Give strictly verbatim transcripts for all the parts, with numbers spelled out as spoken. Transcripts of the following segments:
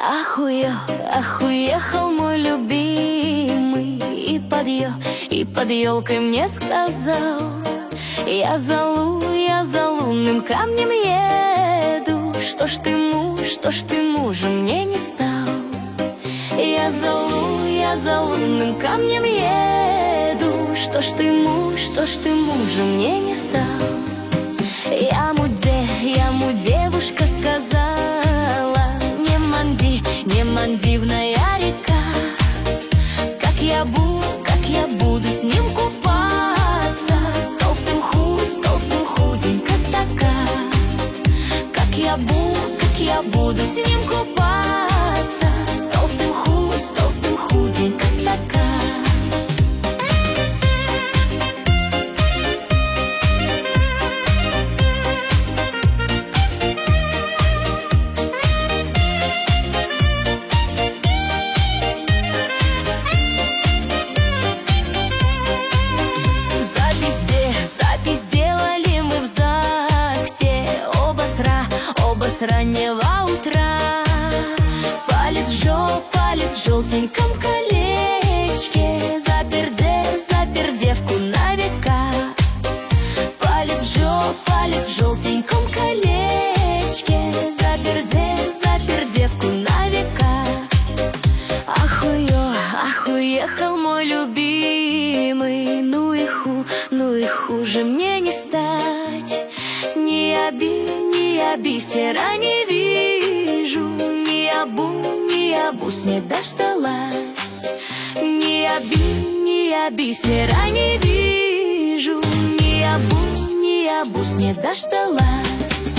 Ах, уё, ах, уехал мой любимый, И под, ё, и под елкой мне сказал: Я за лу, я за лунным камнем еду. Что ж ты муж, что ж ты мужем мне не стал? Я за лу, я за лунным камнем еду. Что ж ты муж, что ж ты мужем мне не стал? Я муде, я му девушка сказала: Не манди, не мандивная река. Как я буду, как я буду с ним купаться, С толстым ху, с толстым худенько такая. Как я буду, как я буду с ним купаться, С толстым ху, с толстым худенько такая. С раннего утра палец жёг, палец в желтеньком колечке, Запердев, запердевку на века. Палец жёг, палец в желтеньком колечке, Запердев, запердевку на века. Ах, уё, ах, уехал мой любимый, Ну и ху, ну и хуже мне не стать. Ни оби, ни бисера не вижу, Ни обу, ни обус не дождалась. Ни оби, ни бисера не вижу, Ни обу, ни обус не дождалась.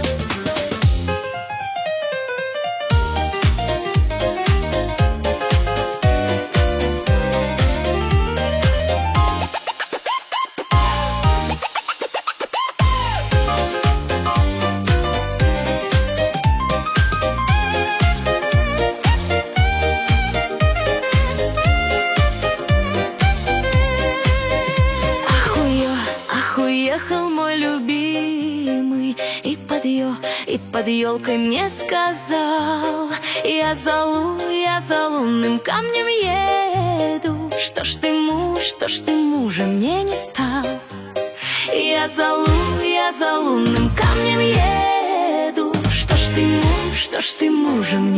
Уехал мой любимый, и под, ё, и под елкой мне сказал: Я за лу, я за лунным камнем еду. Что ж ты муж, что ж ты мужем мне не стал? Я за лу, я за лунным камнем еду. Что ж ты муж, что ж ты мужем